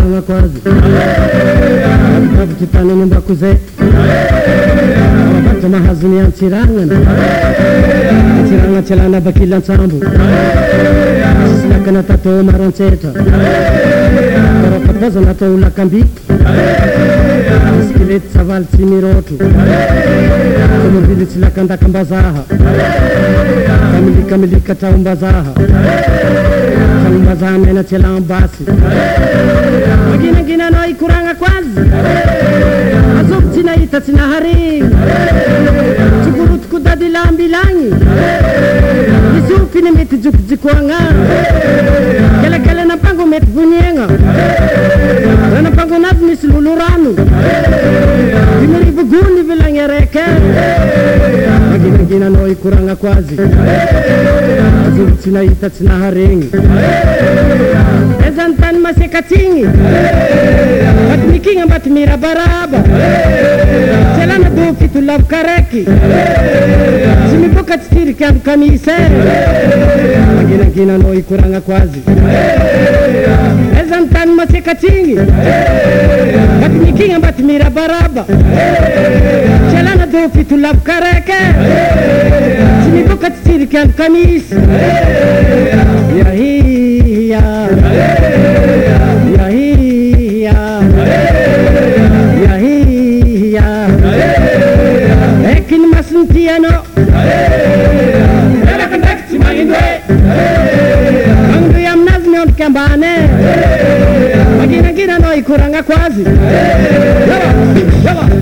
kuranga kwazi kitana nimba kuze abata mahazuni antiranga chelana bakila sambu silakana tato maranceta kapaza nato lakambi skeleet saval tsimirotu komobili silakanda kambazaha kamilika taumbazaha kambazaha mena chelan basi gina no ikuranga kwazi azok tina ita tina hari chukurut kudadi lambilangi isupi ni meti jukjikwanga kala na pango met bunyenga na pango nat misluluranu dimari buguni bilangi reke gina no ikuranga kwazi azok tina ita tina haringi ezantan masekatingi batmikinga batmira baraba selana do fitu lab karaki simi bokat stiri kan kamise gina no ikuranga kwazi ezantan masekatingi batmikinga batmira baraba selana do fitu lab karaki simi bokat stiri kan kamise ya hiya ekin masuntiano era contact simangwe angu yamnazme on kambane magina no ikuranga kwazi yaba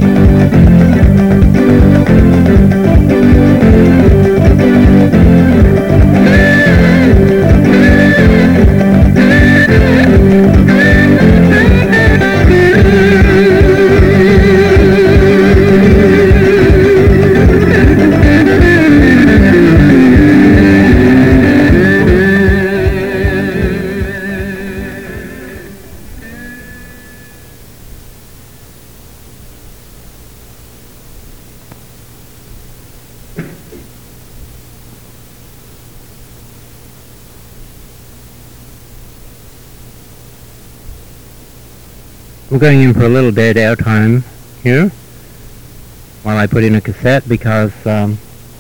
I'm going in for a little dead air time here while I put in a cassette because Bob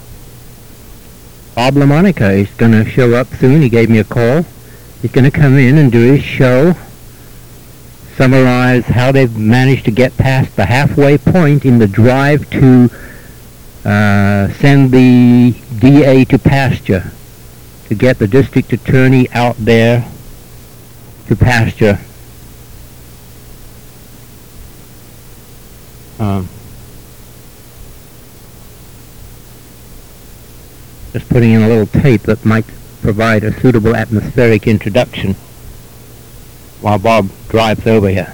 LaMonica is going to show up soon. He gave me a call. He's going to come in and do his show, summarize how they've managed to get past the halfway point in the drive to send the DA to pasture, to get the district attorney out there to pasture. Just putting in a little tape that might provide a suitable atmospheric introduction while Bob drives over here.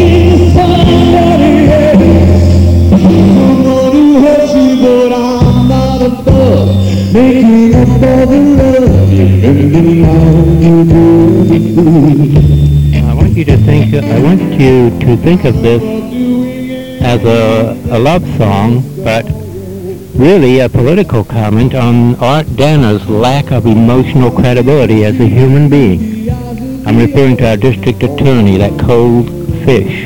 But I'm making up for the love you've been belonging to. I want you to think of this as a love song, but really a political comment on Art Danner's lack of emotional credibility as a human being. I'm referring to our district attorney, that cold fish.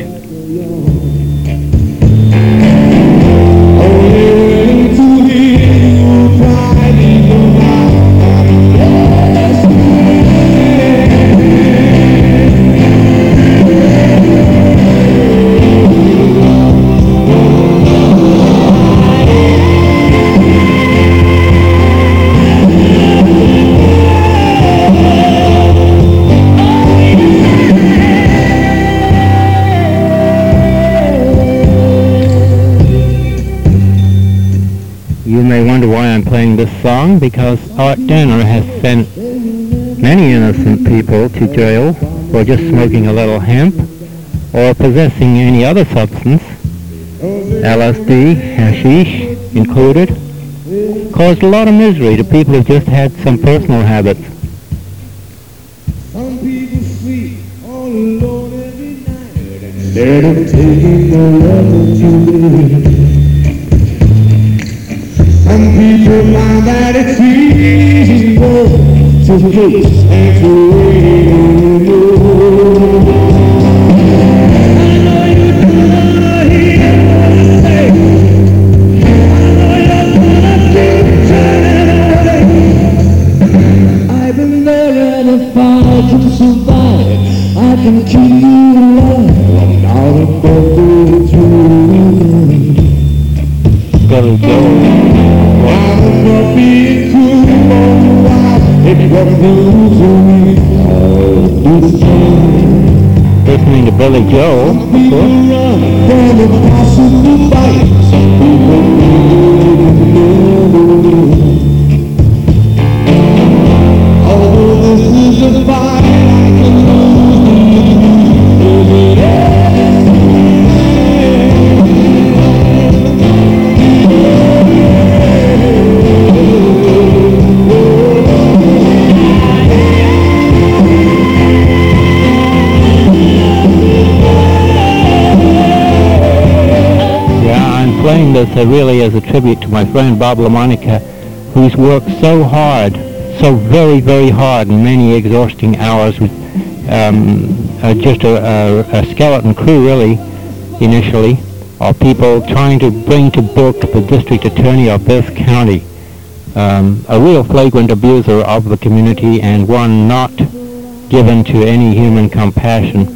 You may wonder why I'm playing this song, because Art Danner has sent many innocent people to jail for just smoking a little hemp or possessing any other substance, LSD, hashish included. Caused a lot of misery to people who just had some personal habits. Some people sleep all alone every night instead of taking the love that you live. Some people find that it's easy more to hate and to wait on you. I know you don't wanna hear what I say. I know you're gonna keep turning away. I've been there, and if I can survive, I can keep you alive. I'm not above the truth. Gotta go. I'm not being cruel for a while. If you're losing me, I'll do the same. Listening to Billy Joel, of People course. run from a possible fight. Some people never live. Although this is a fight, I can lose it. Playing this really as a tribute to my friend Bob LaMonica, who's worked so hard, so very, very hard, in many exhausting hours with just a skeleton crew, really, initially, of people trying to bring to book the district attorney of this county, a real flagrant abuser of the community and one not given to any human compassion.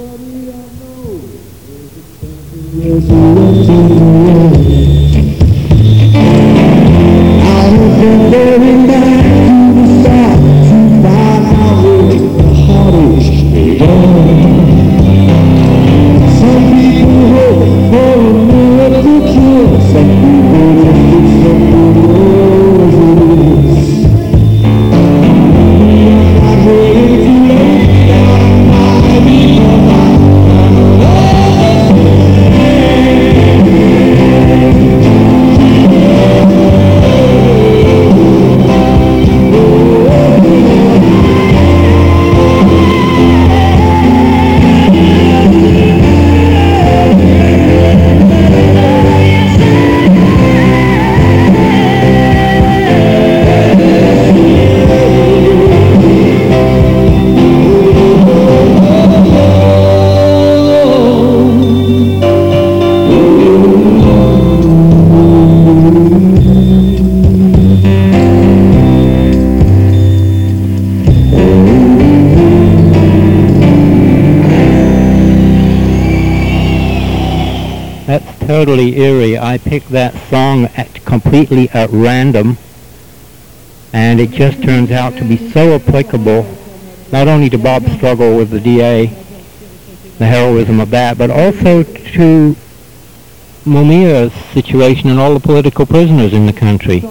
Totally eerie. I picked that song completely at random, and it just turns out to be so applicable, not only to Bob's struggle with the DA, the heroism of that, but also to Mumia's situation and all the political prisoners in the country.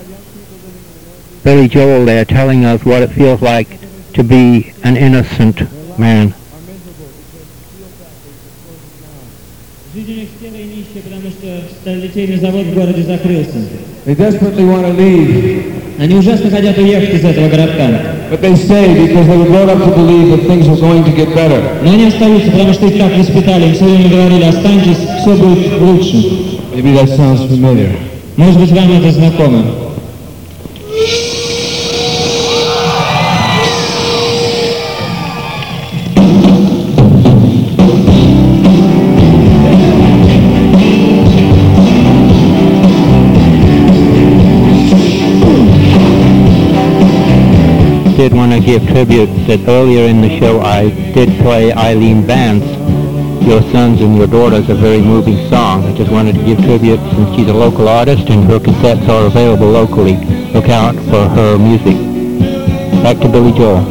Billy Joel there telling us what it feels like to be an innocent man. They desperately want to leave. Они ужасно хотят уехать из этого городка. But they stay because they were brought up to believe that things were going to get better. Но они остаются, потому что их так воспитали, им все время говорили, останьтесь, все будет лучше. Maybe that sounds familiar. Может быть, вам это знакомо. I did want to give tribute that earlier in the show I did play Eileen Vance, Your Sons and Your Daughters, a very moving song. I just wanted to give tribute since she's a local artist and her cassettes are available locally. Look out for her music. Back to Billy Joel.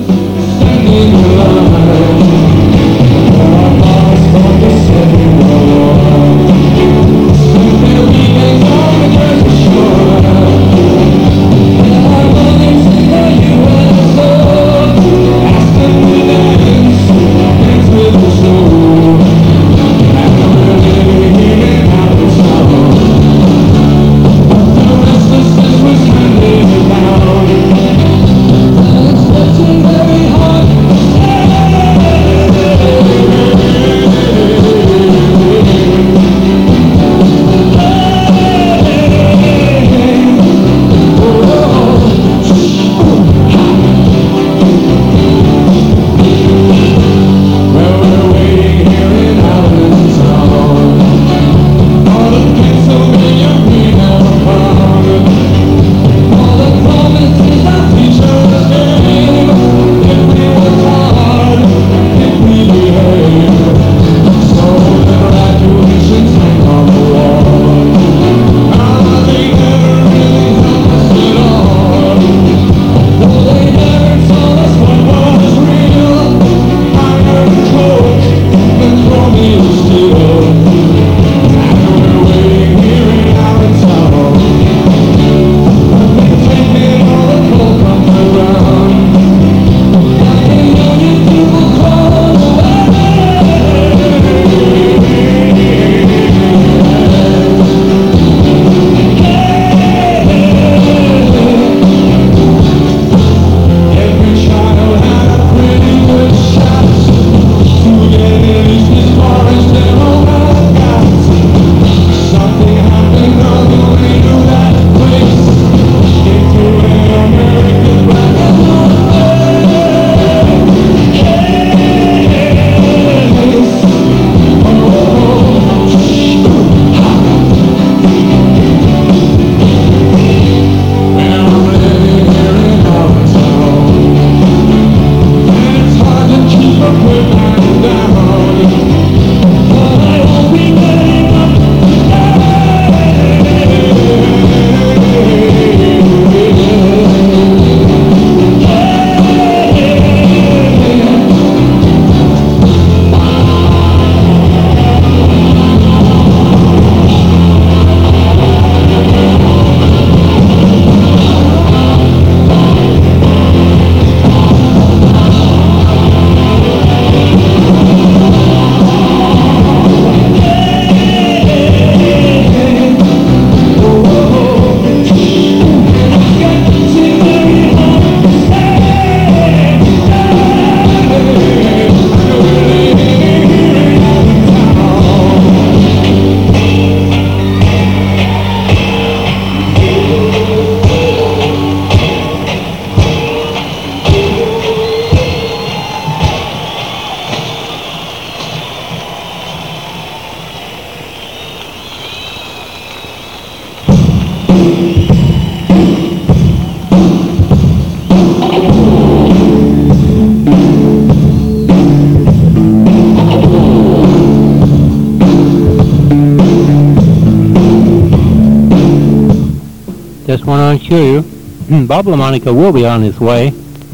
Just want to assure you, Bob LaMonica will be on his way.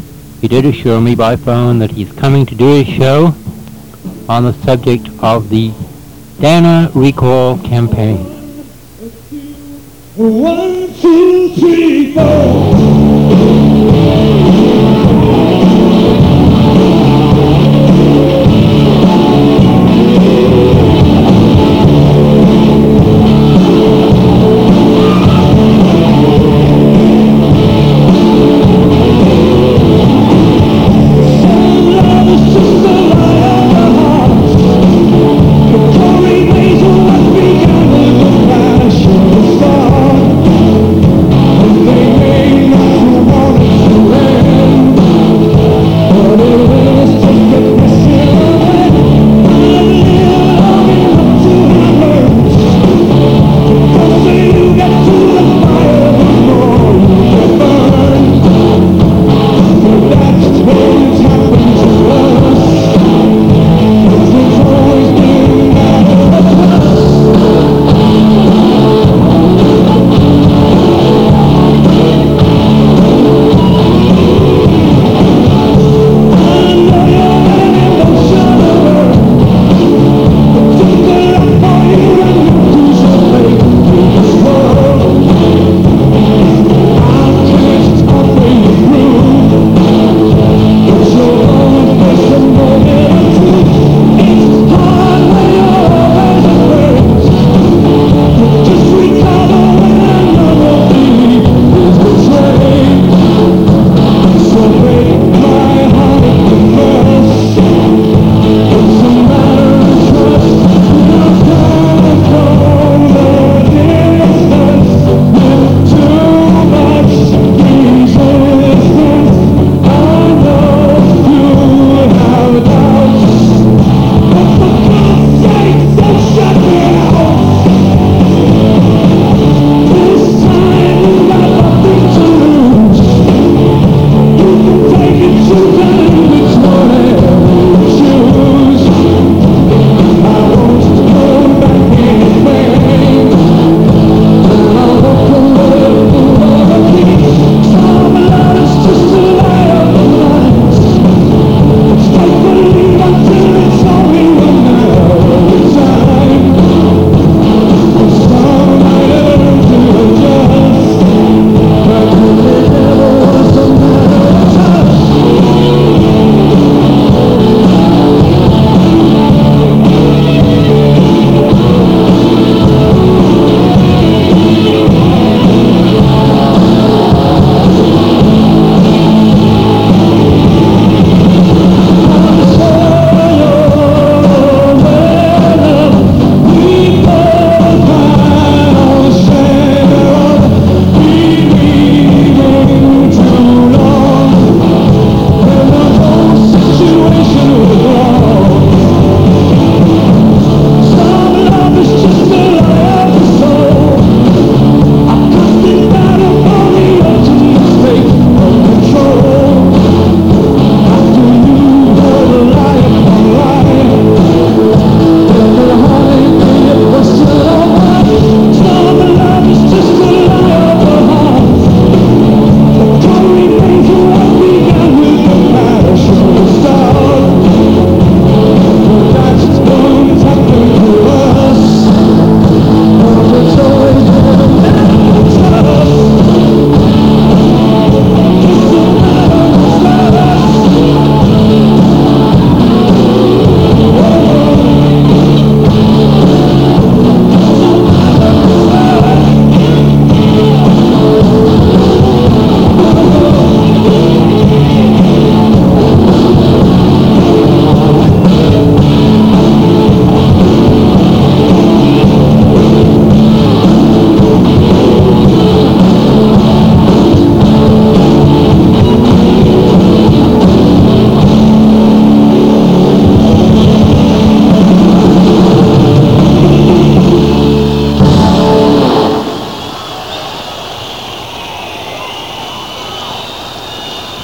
He did assure me by phone that he's coming to do his show on the subject of the Dana Recall campaign. 1, 2, 3, 4.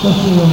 Спасибо.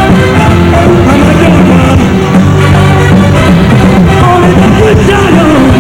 Only the good die young.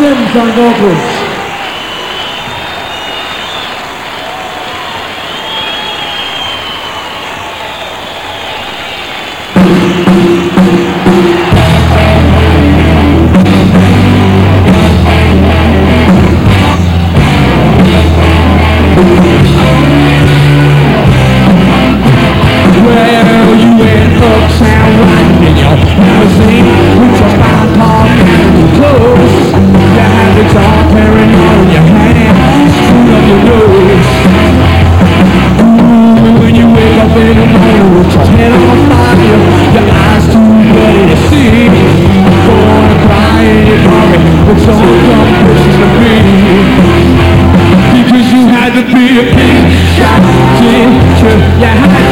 Sims on vocals. Well, you went uptown riding in your limousine with your fine park and your clothes. You had the dark hair in your hand, screwed up your nose. Ooh, when you wake up in the morning with your head on fire, your eyes too bloody to see. Gonna cry in your pocket, but don't come close to me. Because you had to be a big shot teacher, you had